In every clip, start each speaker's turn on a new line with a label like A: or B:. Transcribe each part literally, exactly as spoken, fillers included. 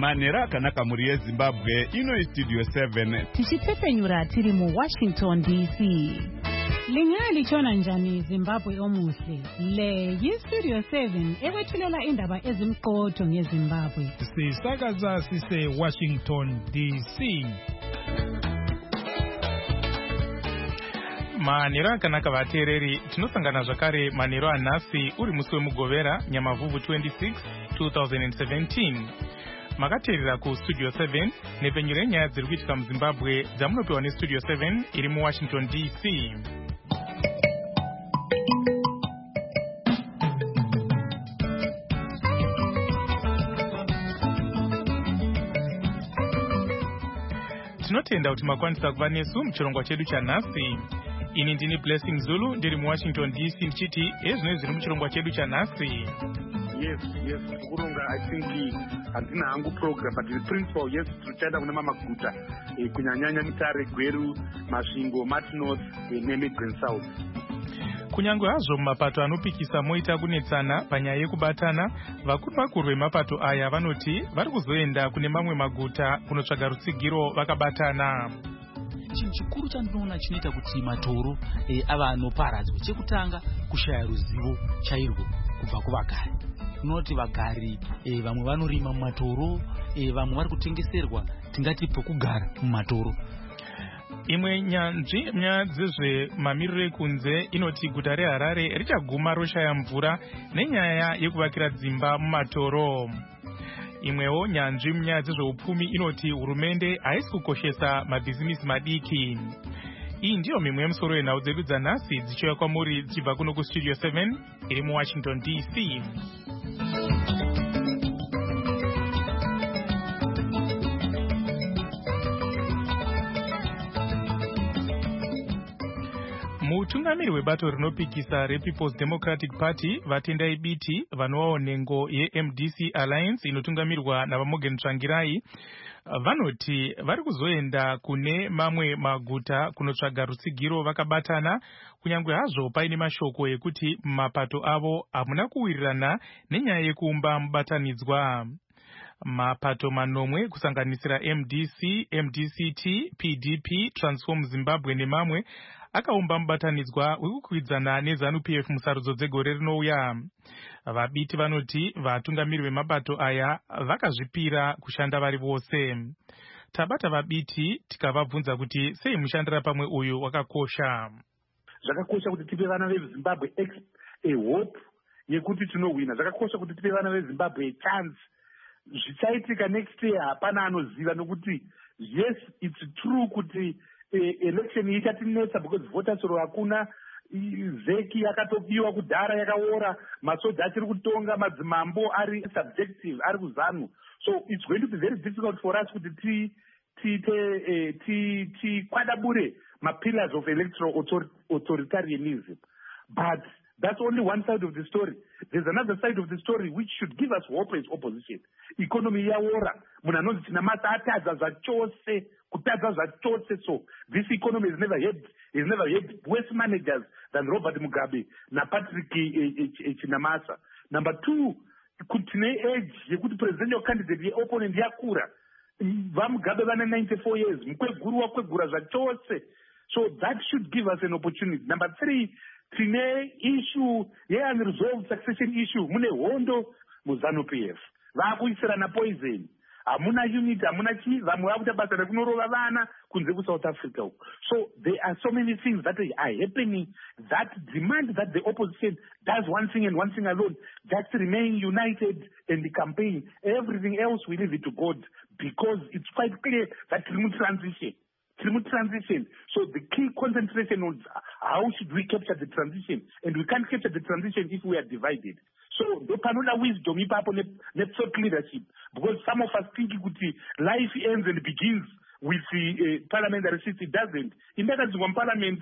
A: Manera akanaka muri yeZimbabwe ino Studio seven.
B: Tichipfepenyura tiri mu Washington D C. Lingali chona njani Zimbabwe omuhle. Le yi Studio seven ewethulela indaba ezimqotho ngeZimbabwe.
C: Sisakaza sise Washington D C. Manero akanaka vateereri, tinosangana zvakare manero anhasi uri musi wemugovera Nyamavhuvhu twenty-six twenty seventeen. Makateerera ku Studio seven nepenyero yenyaya dziri kuitika muZimbabwe dzamunopiwa neStudio seven iri muWashington D C. Tinotenda kuti makwanisa kuva nesu muchirongwa chedu chanhasi. Ini ndini Blessing Zulu ndiri muWashington D C ndichiti ezvino zviri muchirongwa chedu chanhasi.
D: Yes, yes, kuronga I think handina hangu program but the principle yes tichaenda kuna mamaguta e, kunyanyanya Mutare, Gweru, Masvingo, Martinez e, neMidrand South.
C: Kunyange hazvo mumapato anopikisa moita kunetsana panyaya yekubatana, vakuru vakuru vemapato aya vanoti vari kuzoenda kune mamwe maguta kunotsvaga rutsigiro vakabatana.
E: Chinhu chikuru chandinoona chinoita kuti matoro e, ava anoparadzwa, chekutanga kushaya ruzivo chairwo kubva kuvagari. Unoti vagari e, vamwe vanorima mumatoro, e, vamwe vari kutengeserwa tingati pokugara mumatoro.
C: Imwe nyanzvi nyaya dzezvemamiriro ekunze inoti guta reHarare richaguma roshaya mvura nenyaya yekuvakira dzimba mumatoro. Imwewo nyanzvi munyaya dzezveupfumi inoti hurumende haisi kukoshesa mabhizimisi madiki. Iyi ndiyo mimwe yemusoro yenhau dzedu dzanhasi dzichiuya kwamuri dzichibva kuno kuStudio seven iri muWashington D C. Mutungamiri webato rinopikisa rePeople's Democratic Party vatendai biti vanovawo nhengo yeM D C Alliance inotungamirwa naVamorgan Tsvangirai vanoti vari kuzoenda kune mamwe maguta kunotsvaga rutsigiro vakabatana, kunyange hazvo paine mashoko ekuti mapato avo hamuna kuwirirana nenyaya yekuumba mubatanidzwa. Mapato manomwe kusanganisira M D C, M D C T, P D P, Transform Zimbabwe nemamwe akaumba mubatanidzwa wekukwidzana neZANU-P F musarudzo dzegore rinouya. Vabiti vanoti vatungamiri vemabato aya vakazvipira kushanda vari vose. Tabata vabiti tikavabvunza kuti sei mushandira pamwe uyu wakakosha.
D: Zvakakosha kuti tipe vana veZimbabwe a hope yekuti tinowina. Zvakakosha kuti tipe vana veZimbabwe a chance. Zvichaitika next year hapana anoziva nokuti yes it's true kuti E, election ichatinetsa because voters ro hakuna, zeki yakatopiwa kudhara yakaora, masoja achiri kutonga, madzimambo ari subjective ari kuZANU. So it's going to be very difficult for us kuti ti ti ti ti ti kwadabure ma pillars of electoral author, authoritarianism. But that's only one side of the story. There's another side of the story which should give us hope as opposition. Economy yaora, munhu anonzi tina masa atadza zvachose, kutadza zvachose. So this economy has never had has never had worse managers than Robert Mugabe na Patrick Chinamasa. Number two, kuti ne age yekuti presidential candidate ye opponent yakura. VaMugabe vane ninety-four years, mukweguru wakwegura zvachose. So that should give us an opportunity. Number three, tine issue ye unresolved succession issue mune hondo muZANU-P F. Vakuisirana poison. Hamuna unit, hamuna chi, vamwe vakuita basa rekunorova vana kunze kuSouth Africa. So there are so many things that are happening that demand that the opposition does one thing and one thing alone, just remain united in the campaign. Everything else we leave it to God because it's quite clear that remote transition. Remote transition. So the key concentration on how should we capture the transition, and we can't capture the transition if we are divided. So the panola wisdom ipapo ne thought leadership, because some of us think life ends and begins with the uh, parliamentary seat. It doesn't. In that one parliament,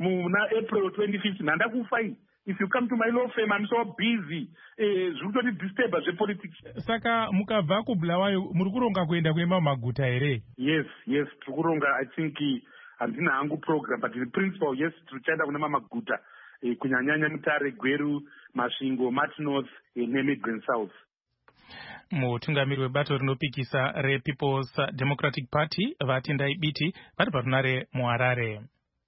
D: April twenty-fifth, fine. If you come to my law firm, I'm so busy. Zvutoti disturb the politics.
C: Saka mukabva kubulawayo muri kuronga kuenda kuema maguta here?
D: Yes, yes, tukuronga. I think handina hangu program, but in principle, yes, tuchaenda kuna maguta. Kunyanyanya Mutare, Gweru, Masvingo, Martinez, neMidrand South.
C: Mutungamiri webato rinopikisa rePeople's Democratic Party vatendai biti vari parunare muHarare.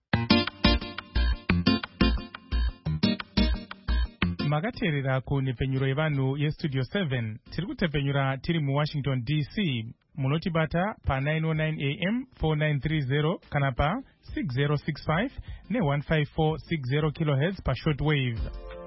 C: Makateerera kunhepfenyuro yevanhu yestudio seven. Tiri kutepfenyura tiri muWashington D C. Munotibata pa nine oh nine A M four nine three zero kana pa six zero six five ne one five four six zero kilohertz pa shortwave.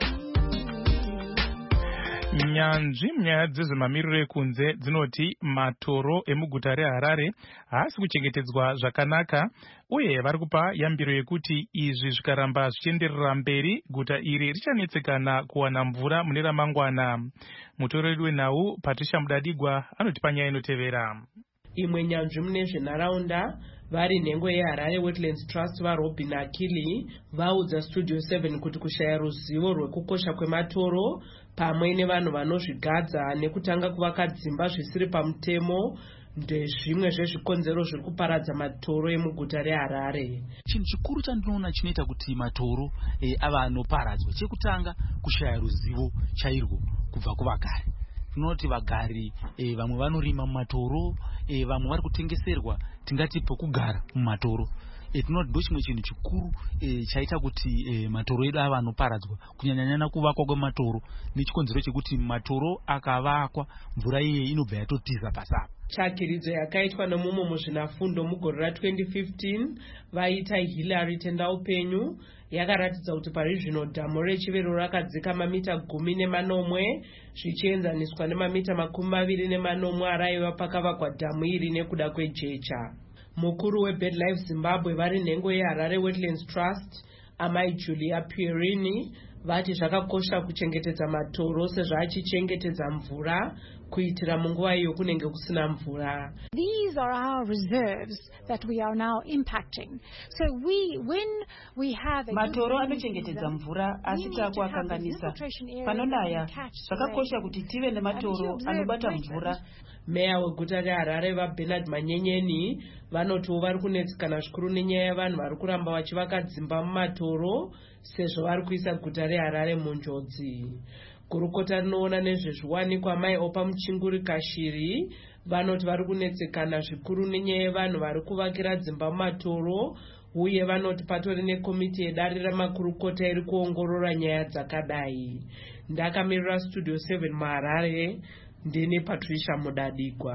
C: Nyanzvi munyaya dzezvemamiriro ekunze dzinoti matoro emuguta reHarare haasi kuchengetedzwa zvakanaka uye vari kupa yambiro yekuti izvi zvikaramba zvichienderera mberi guta iri richanetsekana kuwana mvura mune ramangwana. Mutoreri wenhau Patricia Mudadigwa anotipa nyaya inotevera.
F: Imwe nyanzvi mune zvenharaunda vari nhengo yeHarare Wetlands Trust vaRobin Akili vaudza Studio seven kuti kushaya ruzivo rwekukosha kwematoro pamwe nevanhu vanozvigadza nekutanga kuvaka dzimba zvisiri pamutemo ndezvimwe zvezvikonzero zviri kuparadza matoro emuguta reHarare.
E: Chinhu chikuru chandinoona chinoita kuti matoro e, ava anoparadzwa, chekutanga kushaya ruzivo chairwo kubva kuvagari. Tinoti vagari e, vamwe vanorima mumatoro, e, vamwe vari kutengeserwa tingati pokugara mumatoro. E, tinoti ndo chimwe chinhu chikuru e, chaita kuti e, matoro edu ava anoparadzwa, kunyanyanyanya kuvakwa kwematoro nechikonzero chekuti matoro akavakwa mvura iye inobva yatotiza pasapa.
F: Tsvakiridzo yakaitwa nemumwe muzvinafundo mugore ra-twenty fifteen vaita Hillary Tendaupenyu yakaratidza kuti pari zvino dhamu rechivero rakadzika mamita gumi nemanomwe zvichienzaniswa nemamita makumi maviri nemanomwe araiva pakavakwa dhamu iri nekuda kwejecha. Mukuru weBirdlife Zimbabwe vari nhengo yeHarare Wetlands Trust amai Julia Pierini vati zvakakosha kuchengetedza matoro sezvaachichengetedza mvura kuitira munguva iyo kunenge kusina mvura.
G: These are our reserves that we are now impacting. So we when we have a
H: matoro anochengetedza mvura asi takuakanganisa panonaya zvakakosha kuti tive nematoro anobata mvura.
F: Meya weguta reHarare vaBernard Manyenyeni vanotiwo vari kunetsekana zvikuru nenyaya yavanhu vari kuramba vachivaka dzimba mumatoro sezvo vari kuisa guta reHarare munjodzi. Gurukota rinoona nezvezviwanikwa mai Opa Muchinguri Kashiri vanoti vari kunetsekana zvikuru nenyaya yavanhu vari kuvakira dzimba mumatoro uye vanoti patori nekomiti yedare ramakurukota iri kuongorora nyaya dzakadai. Ndakamirira Studio seven muHarare, ndine Patricia Mudadigwa.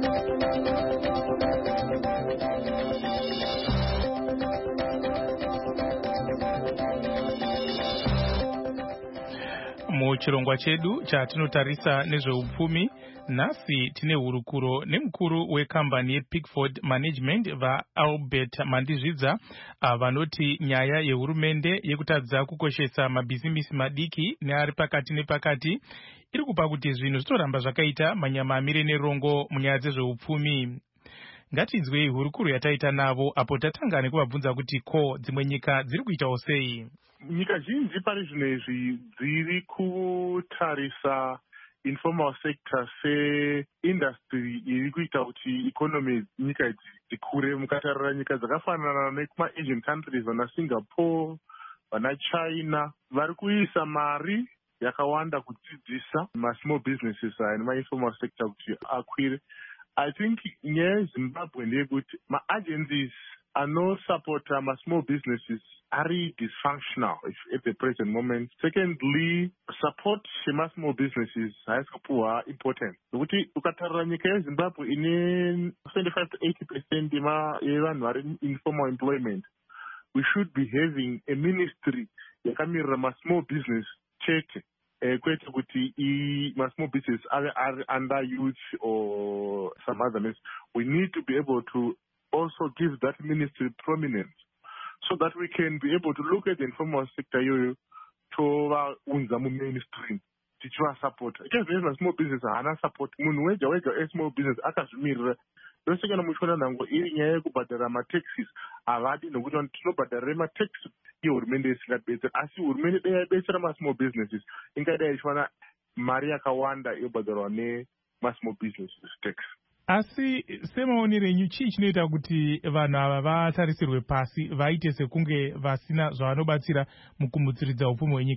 C: Muchirongwa chedu chatinotarisa nezveupfumi, nhasi tine hurukuro nemukuru wekambani yePickford Management vaAlbert Mandizvidza vanoti nyaya yehurumende yekutadza kukoshesa mabhizimisi madiki neari pakati nepakati iri kupa kuti zvinhu zvitoramba zvakaita manyama amire nerongo munyaya dzezveupfumi. Ngatinzwei hurukuro yataita navo apo tatanga nekuvabvunza kuti ko dzimwe nyika dziri kuitawo sei.
D: Nyika zhinji pari zvino izvi dziri kutarisa informal sector seindustry iri kuita kuti economy nyika idzi dzikure. Mukatarira nyika dzakafanana nekuma-Asian countries vana Singapore, vana China vari kuisa mari yakawanda kudzidzisa ma-small businesses nema-informal sector kuti akwire. I think nyaya yeZimbabwe ndeyekuti ma-agencies anosupporta ma-small businesses are dysfunctional at the present moment. Secondly, support yema-small businesses haisi kupuwa important. Nokuti ukatarira nyika yeZimbabwe ine seventy-five to eighty percent yevanhu vari informal employment. We should be having a ministry yakamirira ma-small business chete. Uh, kwete kuti ma-small business are, are under youth or some other means. We need to be able to also give that ministry prominence so that we can be able to look at the informal sector yoyo tovaunza mu-mainstream tichivasupporta. Ikazi small business haana support. Munhu wega wega e-small business akazvimirira. Yose kana muchiona nhango iri nyaya yekubhadhara ma-taxes havadi nokuti tinobhadharire ma-taxes yehurumende isingadetsera, asi hurumende dai yaibetsera ma-small businesses ingadai ichiwana mari yakawanda yobhadharwa ne-ma-small businesses tax.
C: Asi semaonero enyu chii chinoita kuti vanhu ava vatarisirwe pasi vaite sekunge vasina zvavanobatsira mukumutsiridza upfumi hwenyika?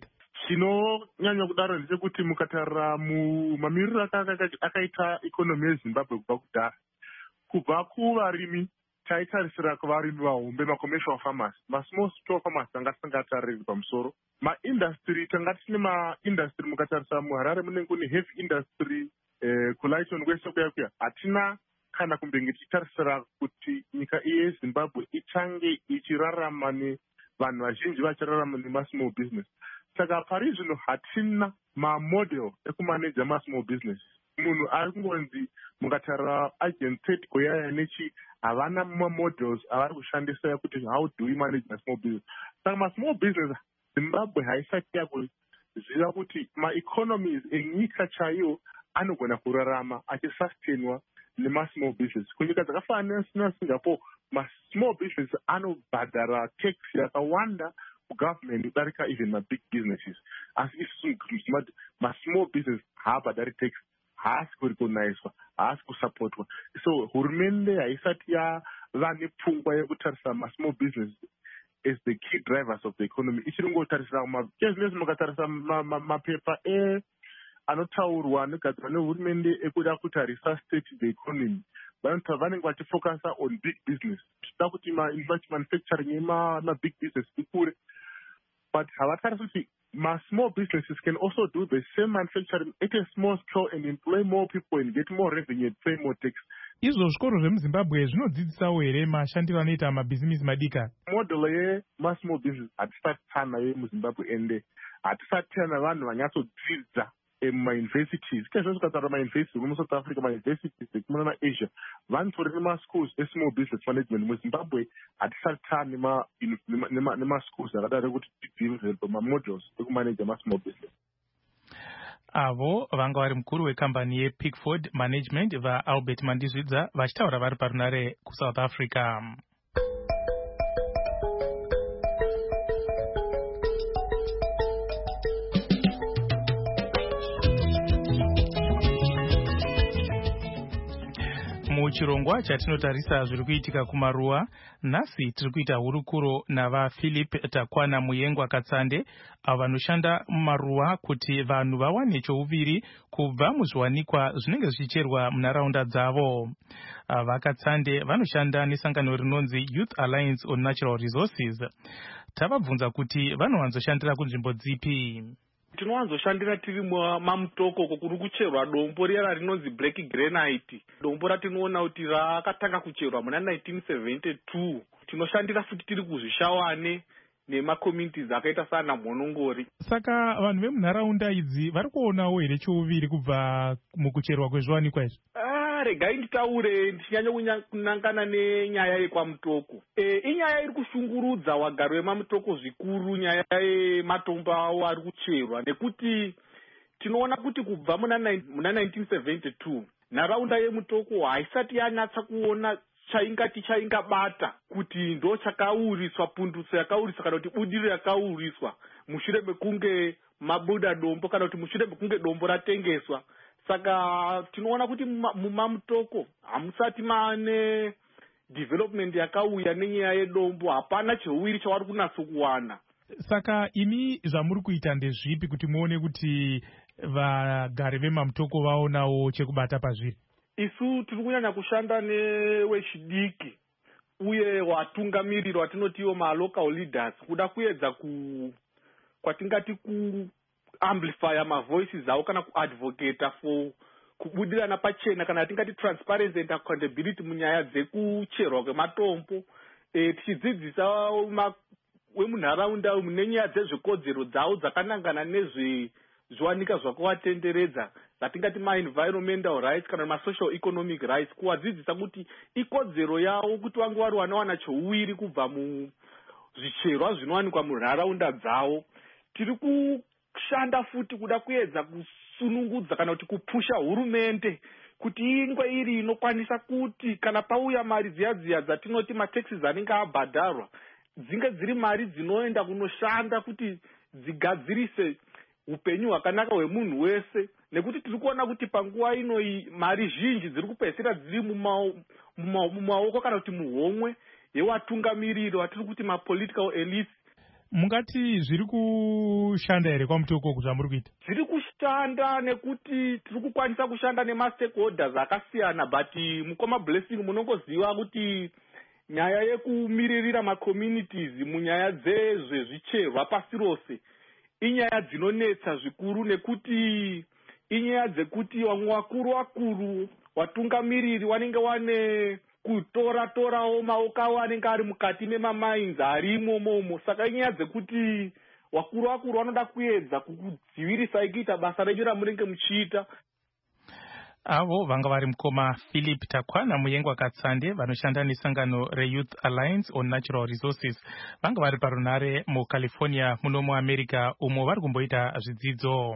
I: chinonyanya kudaro ndechekuti mukatarira mumamiriro akaita ikonomi yezimbabwe kubva kudhara, kubva kuvarimi taitarisira kuvarimi vahombe, macommercial farmers, masmall scale farmers tanga tisingatariri pamusoro. Maindustry tanga tine maindustry, mukatarisa muharare munenge kune heavy industry, eh, kulaiton kwese kuya kuya hatina kana kumbenge tichitarisira kuti nyika iyi yezimbabwe ichange ichirarama nevanhu vazhinji vachirarama nemasmall business. Saka pari zvino hatina mamodel ekumaneja masmall business. Munhu ari kungonzi mukatarira agent goyaya nechi havana mamodels avari kushandisa kuti how do we manage a small business. Saka masmall business Zimbabwe haisati yakuziva kuti maeconomies enyika chaiyo anogona kurarama achisustainwa nemasmall business. Kunyika dzakafanana naSingapore, masmall business anobhadhara tax yakawanda kugovernment kudarika even mabig businesses. Asi isusu masmall business haabhadhari tax, haasi kurecognizwa, haasi kusupportwa. So hurumende haisati yava nepfungwa yekutarisa masmall business as the key drivers of the economy. Ichiringotarisira kezvinezvi mukatarisa mapepa e anotaurwa negadzirwa nehurumende ekuda kuti resuscitate the economy, vanoti vanenge vachifocusa on big business, tichida kuti manufacturing yemabig business ikure, but havatarisi kuti small businesses can also do the same manufacturing at a small scale and employ more people and get more revenue and pay more tax.
C: Izvo zvikoro zvemuzimbabwe zvinodzidzisawo here mashandiro anoita mabhizimusi madika?
I: Model yemasmall business hatisati tanayo muzimbabwe ende hatisati tana vanhu vanyatsodzidza mumauniversities. Kezvo zvikatarira mauniversity muSouth Africa, mauniversities ekumunana Asia vanotori nemaschools esmall business management. Muzimbabwe hatisati tane nemaschools akadaro kuti tidevelop mamodels ekumaneja masmall business.
C: Avo vanga vari mukuru wekambani yePickford Management vaAlbert Mandizvidza vachitaura vari parunare kuSouth Africa. Muchirongwa chatinotarisa zviri kuitika kumaruwa, nhasi tiri kuita hurukuro navaPhilip Takwana Muyengwa Katsande avo vanoshanda mumaruwa kuti vanhu vawane chouviri kubva muzviwanikwa zvinenge zvichicherwa munharaunda dzavo. VaKatsande vanoshanda nesangano rinonzi Youth Alliance on Natural Resources. Tavabvunza kuti vanowanzoshandira kunzvimbo dzipi.
J: Tinowanzoshandira tiri mamutoko kuri kucherwa dombo riya rinonzi black granite, dombo ratinoona kuti rakatanga kucherwa muna nineteen seventy-two. Tinoshandira futi tiri kuzvishawane nemacommunities akaita sana Mhonongori.
C: Saka vanhu vemunharaunda idzi vari kuonawo here chouviri kubva mukucherwa kwezviwanikwa izvi?
J: Ah, regai nditaure ndichinyanya kunangana nenyaya yekwamutoko. E, inyaya iri kushungurudza wagari wemamutoko zvikuru, nyaya yematombo awo ari kucherwa, nekuti tinoona kuti kubva muna nineteen seventy-two nharaunda yemutoko haisati yanyatsa kuona chaingati chaingabata kuti ndo chakauriswa, pundutso yakauriswa kana kuti budiro yakauriswa mushure mekunge mabuda dombo kana kuti mushure mekunge dombo ratengeswa. Saka tinoona kuti mumamutoko hamusati maane development yakauya nenyaya yedombo, hapana cheuwiri chavari kunatso kuwana.
C: Saka imi zvamuri kuita ndezvipi kuti muone kuti vagari vemamutoko vaonawo chekubata pazviri?
J: Isu tiri kunyanya kushanda newechidiki uye watungamiriri watinoti iwo malocal leaders kuda kuedza ku kwatingati ku amplify mavoices awo kana kuadvocate for kubudirana pachena kana tingati transparency and accountability munyaya dzekucherwa kwematombo, e, tichidzidzisa wemunharaunda nenyaya dzezvekodzero dzawo dzakanangana nezvezviwanika zvakavatenderedza zatingati ma-environmental rights kana ma-social economic rights, kuvadzidzisa kuti ikodzero yavo kuti vange vari vanowana chouwiri kubva muzvicherwa zvinowanikwa munharaunda dzavo. Tiri kushanda futi kuda kuedza kusunungudza kana kuti kupusha hurumende kuti ingwe iri inokwanisa kuti kana pauya mari dziya dziya dzatinoti mataxes anenge abhadharwa dzinge dziri mari dzinoenda kunoshanda kuti dzigadzirise upenyu hwakanaka hwemunhu wese, nekuti tiri kuona kuti panguva ino mari zhinji dziri kupedzisira dziri mumaoko kana kuti muhomwe yewatungamiriri watiri kuti mapolitical elites.
C: Mungati zviri kushanda here kwamutoko zvamuri kuita?
J: Zviri kushanda nekuti tiri kukwanisa kushanda nemastakeholders akasiyana, but mukoma Blessing munongoziva kuti nyaya yekumiririra macommunities munyaya dzezvezvicherwa pasi rose inyaya dzinonetsa zvikuru, nekuti inyaya dzekuti vamwe vakuru vakuru vatungamiriri vanenge wane kutora torawo maoko avo anenge ari mukati memamainzi arimo momo. Saka inyaya dzekuti vakuru vakuru vanoda kuedza kukudzivirisa ikuita basa renyu ramunenge muchiita.
C: Avo vanga vari mukoma Philip Takwana Muyengwa Katsande vanoshanda nesangano reYouth Alliance on Natural Resources. Vanga vari parunare muCalifornia muno muAmerica umo vari kumboita zvidzidzo.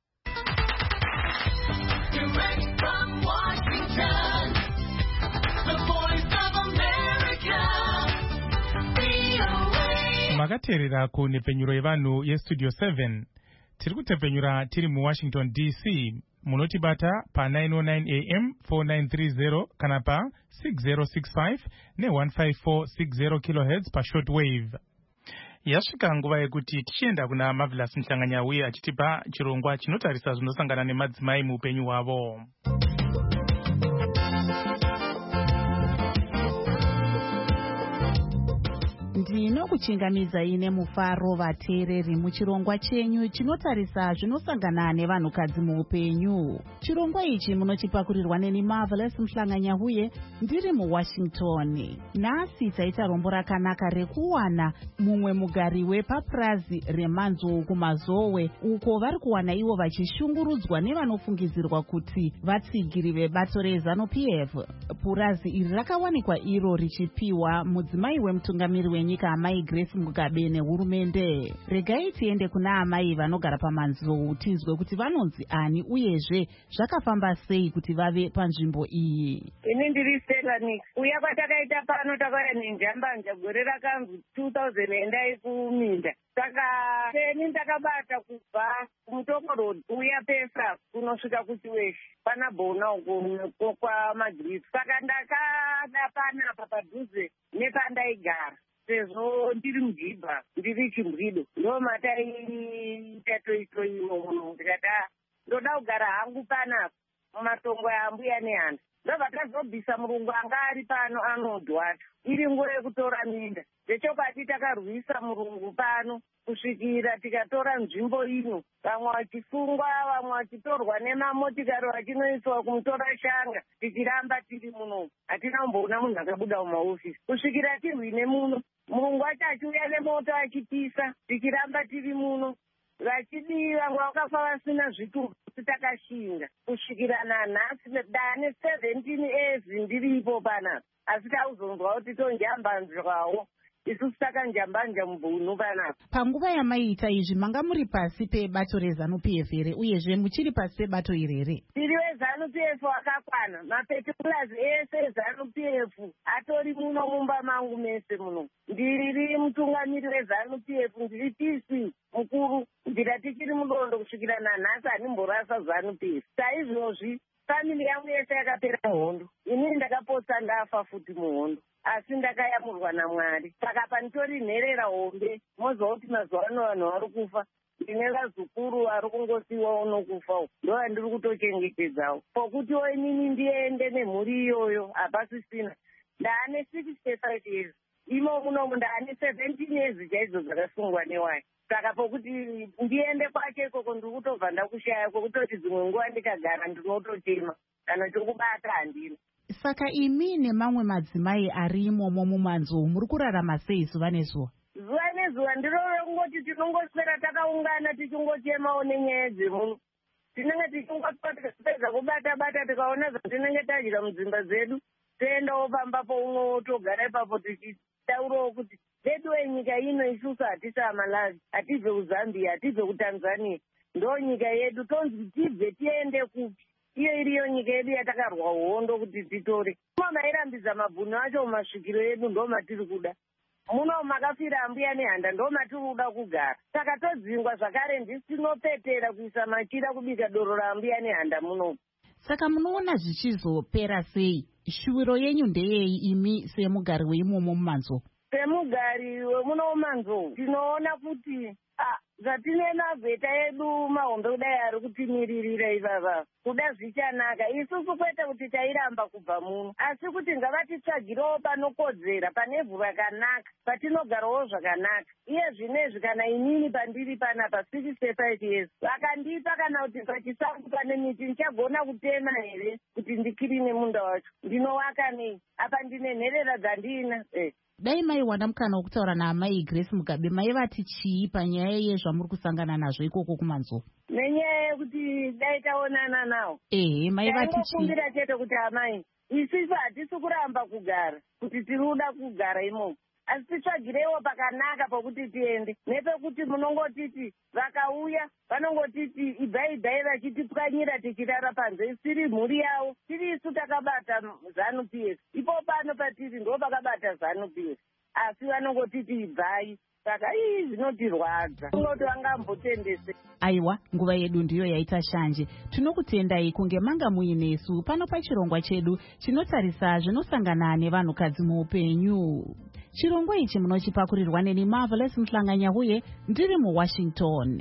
C: Makateerera kunepenyuro yevanhu yestudio seven. Tiri kutepenyura tiri muWashington D C. Munotibata pa nine oh nine A M four nine three zero kana pa six zero six five ne one five four six zero kilohertz pa shortwave. Yasvika nguva yekuti tichienda kuna Marvelous Mhlanganyauye achitipa chirongwa chinotarisa zvinosangana nemadzimai muupenyu hwavo.
B: Ndinokuchingamidza ine mufaro vateereri muchirongwa chenyu chinotarisa zvinosangana nevanhukadzi muupenyu. Chirongwa ichi munochipakurirwa neni Marvelous Mhlanganyauye ndiri muWashington. Nhasi taita rombo rakanaka rekuwana mumwe mugari wepapurazi remanzou kumazowe uko vari kuwana ivo vachishungurudzwa nevanofungidzirwa kuti vatsigiri vebato reZANU-P F. Purazi iri rakawanikwa iro richipiwa mudzimai wemutungamiri wenyika Amai Grace Mugabe nehurumende. Regai tiende kuna amai vanogara pamanzou tinzwe kuti vanonzi ani uyezve zvakafamba sei kuti vave panzvimbo iyi.
K: Ini ndiri Stella Nix. Uya kwatakaita pano takauya nenjambanja gore rakanzi two thousand endai kuminda. Saka teni ndakabata kubva kuMutoko Road uya pesa kunosvika kuChiweshi pana bona uko kwaMagrizi. Saka ndakada panapa padhuze nepandaigara. Sezvo ndiri mujibha ndiri chimbwido ndo mataiita toitoi imomo ndikati ndoda kugara hangu panapa mumatongo ambuya nehanda ndobva tazobvisa murungu anga ari pano anodhwata iri nguva yekutora minda. Zvechokwadi takarwisa murungu pano kusvikira tikatora nzvimbo ino, vamwe vachisungwa vamwe vachitorwa nemamotikari vachinoiswa kumutora shanga. Tichiramba tiri muno hatina kumboona munhu akabuda mumaofisi kusvikira tirwine muno. Murungu wacho achiuya nemoto achipisa tichiramba tiri muno. Vachidi vamwe vakafa vasina zvitubu takashinga kusvikira nanhasi dane seventeen ezi ndiripo panapa, asi tauzonzwa kuti tonjambanzwawo isusu takanjambanja mubhunu panapa.
B: Panguva yamaiita izvi manga muri pasi pebato reZANU-P F here uyezve muchiri pasi pebato iri here?
K: Tiri weZANU-P F wakakwana, mapetipulazi ese eZANU-P F atori muno mumba mangu mese muno. Ndiri mutungamiri weZANU-P F, ndiri T C mukuru, ndira tichiri mudondo kusvikira nanhasi handimborasa ZANU-P F. Saizvozvi famili yangu yese yakapera hondo, inini ndakapotsa ndafa futi muhondo, asi ndakayamurwa naMwari. Saka panitori nherera hombe moziva kuti mazuva ano vanhu vari kufa, ndine vazukuru vari kungosiwa unokufa, ndo vandiri kutochengetedzawo pokutiwo inini ndiende nemhuri iyoyo hapasisina. Ndaane sixty-five years, imo munomu ndaane seventeen years chaidzo dzakasungwa newai. Saka pokuti ndiende kwacho ikoko ndiri kutobva ndakushaya kwekutoti dzimwe nguva ndikagara ndinototema kana chokubata handina.
B: Saka imi nemamwe madzimai ari imomo mumanzou muri kurarama sei zuva nezuva?
K: Zuva nezuva ndirove kungoti tinongoswera takaungana tichingochemawo nenyaya dzemuno. Tinenge tichingopedza kubata-bata tikaona zvatinenge tadya mudzimba dzedu toendawo pambapo umwe togara ipapo tichitaurawo kuti vedu wenyika ino isusu hatisi aMalawi, hatibve kuZambia, hatibve kuTanzania, ndo nyika yedu, tonzi tibve tiende kupi? Iyo iriyo nyika yedu yatakarwa hondo kuti titore. Muno mairambidza mabhunu acho mumasvikiro edu ndo matiri kuda. Muno makafira ambuya nehanda ndo matiri kuda kugara. Saka todzingwa zvakare ndisinopetera kuisa machira kubika doro raambuya nehanda muno.
B: Saka munoona zvichizopera sei? Shuviro yenyu ndeyei imi semugari weimomo mumanzou?
K: semugari wemunomanzou tinoona kuti zvatine mabheta edu mahombe kudai ari kutimiririra ivava kuda zvichanaka isusu kwete kuti tairamba kubva muno asi kuti ngavatitsvagirewo panokodzera panevhu rakanaka patinogarawo zvakanaka iye zvinezvi kana inini pandiri panapa sixty five years vakandipa kana kuti pachisango pane miti ndichagona kutema here kuti ndikirine munda wacho ndinovaka nei apa ndine nherera dzandina eh.
B: Dai maiwana mukana wokutaura naamai Grace Mugabe maivati chii panyaya yezvamuri kusangana nazvo ikoko kumanzou?
K: Nenyaya yekuti dai taonana nawo
B: ehe maivati chii?
K: Kumbira chete kuti amai isisu hatisi kuramba kugara kuti tiriuda kugara imomo asi titsvagirewo pakanaka pokuti tiende nepekuti munongotiti vakauya vanongotiti ibhai bhai vachitipwanyira tichirara panze tiri mhuri yavo tiri isu takabata zanu P F ipo pano patiri ndo pakabata zanu P F asi vanongotiti ibhai saka ii zvinotirwadza kungoti vangambotendese.
B: Aiwa, nguva yedu ndiyo yaita shanje. Tinokutendai kunge manga muinesu pano pachirongwa chedu chinotarisa zvinosangana nevanhukadzi muupenyu. Chirongwa ichi munochipakurirwa neni Marvelous Mhlanganyahuye ndiri muWashington.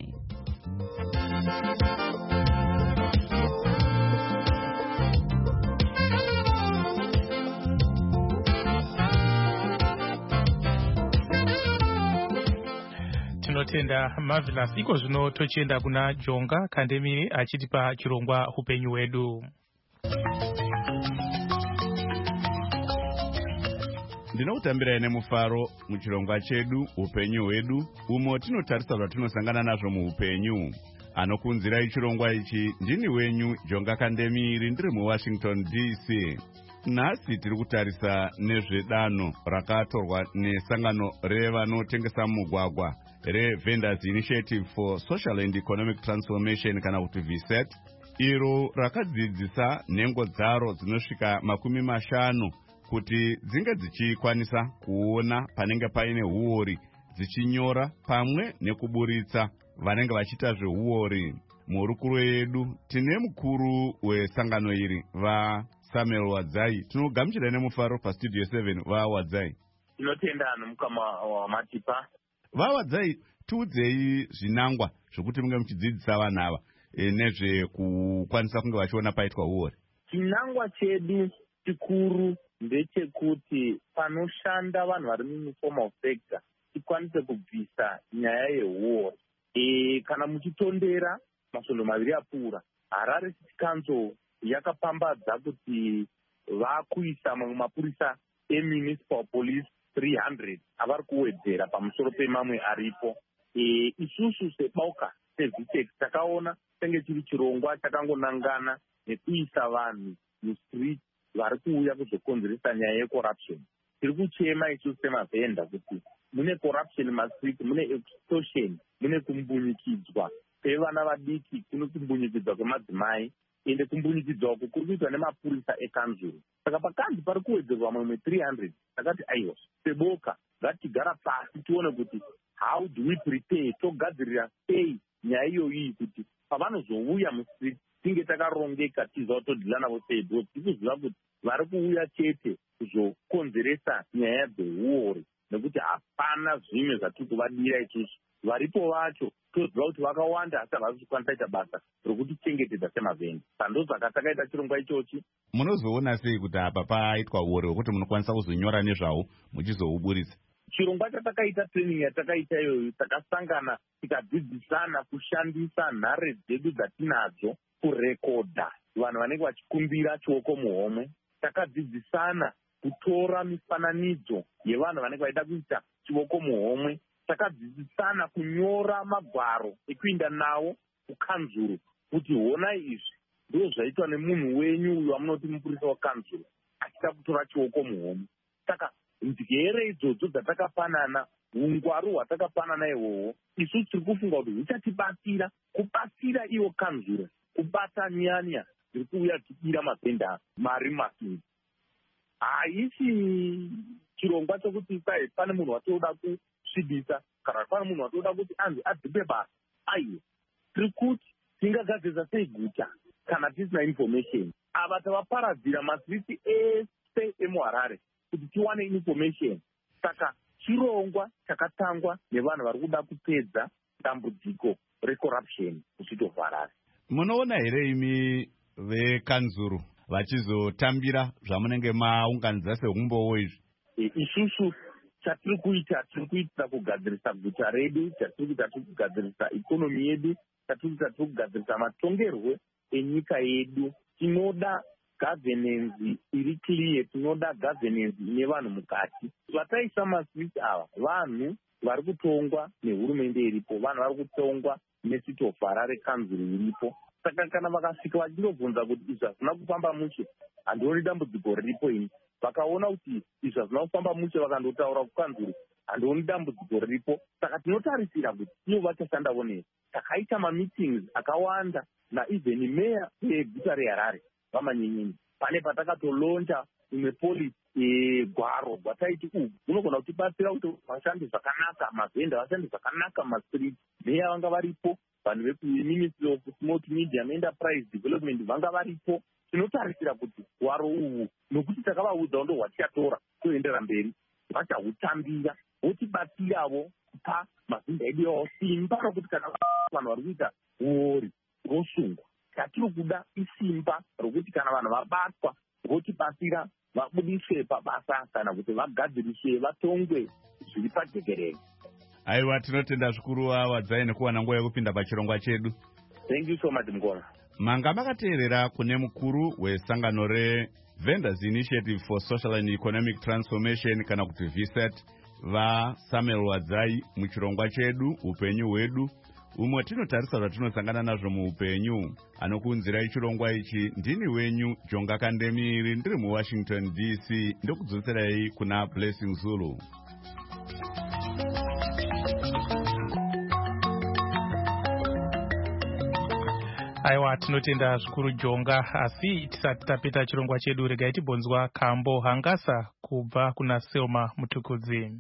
C: Tinotenda Marvelous. Iko zvino tochienda kuna Jonga Kandemiri achitipa chirongwa upenyu wedu.
A: Ndinokutambira ine mufaro muchirongwa chedu upenyu hwedu umo tinotarisa zvatinosangana nazvo muupenyu. Anokunzirai chirongwa ichi ndini wenyu Jonga Kandemiri ndiri muWashington D C. Nhasi tiri kutarisa nezvedanho rakatorwa nesangano revanotengesa mugwagwa reVendors Initiative for Social and Economic Transformation kana kuti V S E T, iro rakadzidzisa nhengo dzaro dzinosvika makumi mashanu kuti dzinge dzichikwanisa kuona panenge paine huori dzichinyora pamwe nekuburitsa vanenge vachiita zveuori. Murukuru yedu tine mukuru wesangano iri vaSamuel Wadzai. Tinogamuchira nemufaro pastudio seven vaWadzai.
L: Tinotenda nomukama wamatipa.
A: VaWadzai, tiudzei zvinangwa zvokuti munge muchidzidzisa vanhu ava e, nezvekukwanisa kunge vachiona paitwa uori.
L: Chinangwa chedu chikuru ndechekuti panoshanda vanhu vari muinformal sector tikwanise kubvisa nyaya yeuori. E, kana muchitondera masvondo maviri apfuura Harare City Council yakapambadza kuti vakuisa mamwe mapurisa emunicipal police three hundred avari kuwedzera pamusoro pemamwe aripo. E, isusu sebauka sevitex takaona senge chiri chirongwa chakangonangana nekuisa vanhu mustreet vari kuuya kuzokonzeresa nyaya yecorruption. Tiri kuchema isusu semavhenda kuti mune corruption mastreet, mune extortion, mune kumbunyikidzwa kwevana vadiki, kuno kumbunyikidzwa kwemadzimai, ende kumbunyikidzwa uku kuri kuitwa nemapurisa ekanzuru. Saka pakanzi pari kuwedzerwa mamwe three hundred. Takati aiwa seboka ngatigara pasi tione kuti how do we prepare, togadzirira sei nyaya iyoyi kuti pavanozouya mustreet tinge takarongeka tiziva todhila navo sei, because tikuziva kuti vari kuuya chete kuzokonzeresa nyaya dzeuori nekuti hapana zvimwe zvatiri kuvadira isusu. Varipo vacho toziva kuti vakawanda asi havasi kukwanisa ita basa rokuti chengetedza semavhenda. Sando saka takaita chirongwa ichochi.
A: Munozoona sei kuti apa paitwa uori hwekuti munokwanisa kuzonyora nezvavo muchizouburitsa?
L: Chirongwa chatakaita training yatakaita iyoyo takasangana tikadzidzisana kushandisa nhare dzedu dzatinadzo kurekodha vanhu vanenge vachikumbira chioko muhomwe. Takadzidzisana kutora mifananidzo yevanhu vanenge vaida kuita chioko muhomwe. Takadzidzisana kunyora magwaro ekuinda nawo kukanzuru kuti honai izvi ndizvo zvaitwa nemunhu wenyu uyo wamunoti mupurisa wakanzuru achida kutora chioko muhomwe. Saka njere idzodzo dzatakapanana, ungwaru hwatakapanana ihwohwo, isusu tiri kufunga kuti huchatibatsira kubatsira iwo kanzuru kubata nyanya dziri kuuya tichibira mavhenda mari masingi. Haisi chirongwa chokuti sai pane munhu watoda kusvibisa kana pane munhu watoda kuti anzi adzipe basa. Aiwa, tiri kuti tingagadzirisa sei guta kana tisina information. Ava tavaparadzira masiriti ese emuHarare kuti tiwane information. Saka chirongwa chakatangwa nevanhu vari kuda kupedza dambudziko recorruption muchito of Harare.
A: Munoona here imi vekanzuru vachizotambira zvamunenge maunganidza seumbowo izvi?
L: Isusu chatiri kuita tiri kuitira kugadzirisa guta redu, chatiri kuita tiri kugadzirisa ikonomi yedu, chatiri kuita tiri kugadzirisa matongerwo enyika yedu. Tinoda governance iri clear, tinoda governance ine vanhu mukati. Vataisa maswitch ava vanhu vari kutongwa nehurumende iripo, vanhu vari kutongwa necity of Harare kanzuru iripo. Saka kana vakasvika vachindobvunza kuti izvi hazvina kufamba mushe, handioni dambudziko riripo ini. Vakaona kuti izvi hazvina kufamba mushe vakandotaura kukanzuru, handioni dambudziko riripo. Saka tinotarisira kuti ivo vachashandawo nesu. Takaita mameetings akawanda naivheni meya yeguta reHarare vamanyenyeni. Pane patakatolonja imwe polisi gwaro gwataiti uhu unogona kutibatsira kuti vashande zvakanaka, mavhenda vashande zvakanaka mumastriti. Meya vanga varipo, vanhu vekuministry of multimedia enterprise development vanga varipo. Tinotarisira kuti gwaro uhu nokuti takavaudza ndo hwatichatora toendera mberi, vachahutambira votibatsiravo kupa mavhenda edu yawo simba rokuti kana vanhu vari kuita uori rosungwa. Chatiri kuda isimba rokuti kana vanhu vabatwa votibatsira vabudiswe pabasa kana kuti vagadziriswe vatongwe zviri pajekerere.
A: Aiwa, tinotenda zvikuru wadzai nekuwana nguva yekupinda pachirongwa chedu.
L: Thank you so much Mukoma.
A: Manga makateerera kune mukuru wesangano reVendors Initiative for Social and Economic Transformation kana kuti V S E T vaSamuel Wadzai muchirongwa chedu upenyu hwedu, umwe tinotarisa zvatinosangana nazvo muupenyu. Anokuunzirai chirongwa ichi ndini wenyu Jonga Kandemiri, ndiri muWashington D C, ndokudzoserai kuna Blessing Zulu.
C: Aiwa, tinotenda zvikuru Jonga. Asi tisati tapita chirongwa chedu, regai tibonzwa Kambo Hangasa kubva kuna Selma Mutukudzi.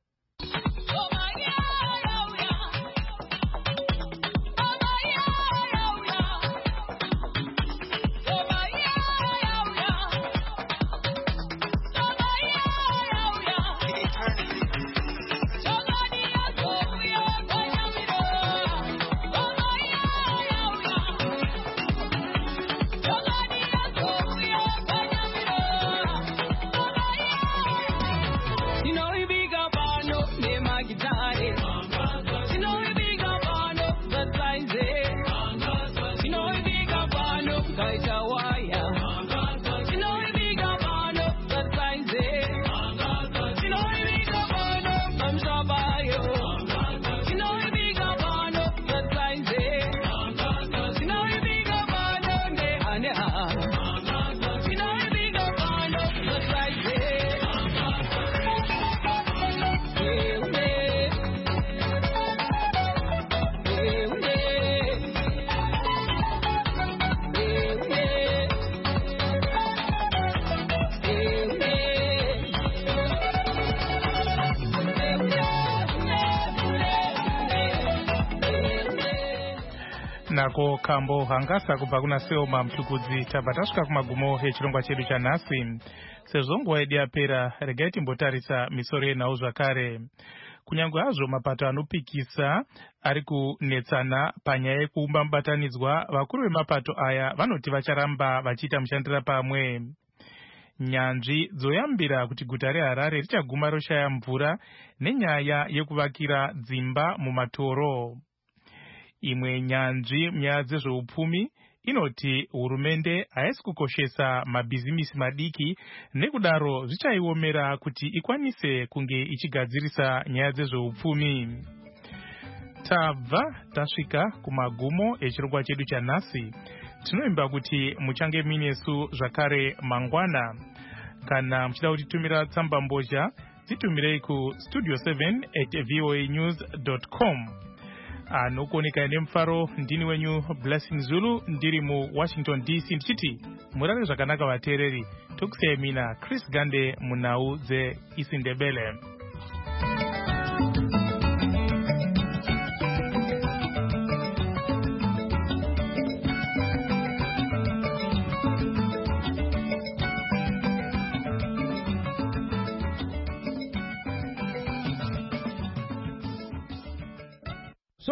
C: Nako Kambo Hangasa kubva kuna Selma Mutukudzi. Tabva tasvika kumagumo echirongwa chedu chanhasi. Sezvo nguva yedu yapera, regai timbotarisa misoro yenhau zvakare. Kunyange hazvo mapato anopikisa ari kunetsana panyaya yekuumba mubatanidzwa, vakuru vemapato aya vanoti vacharamba vachiita mushandira pamwe. Nyanzvi dzoyambira kuti guta reHarare richaguma roshaya mvura nenyaya yekuvakira dzimba mumatoro. Imwe nyanzvi munyaya dzezveupfumi inoti hurumende haisi kukoshesa mabhizimisi madiki, nekudaro zvichaiomera kuti ikwanise kunge ichigadzirisa nyaya dzezveupfumi. Tabva tasvika kumagumo echirongwa chedu chanhasi. Tinoimba kuti muchange minesu zvakare mangwana. Kana muchida kutitumira tsamba mbozha, titumirei ku studio seven at voa news dot com. Anokuoneka nemufaro ndini wenyu Blessing Zulu, ndiri mu Washington D C, ndichiti murare zvakanaka vateereri. Tokusiyai mina Chris Gande munhau dzeIsindebele.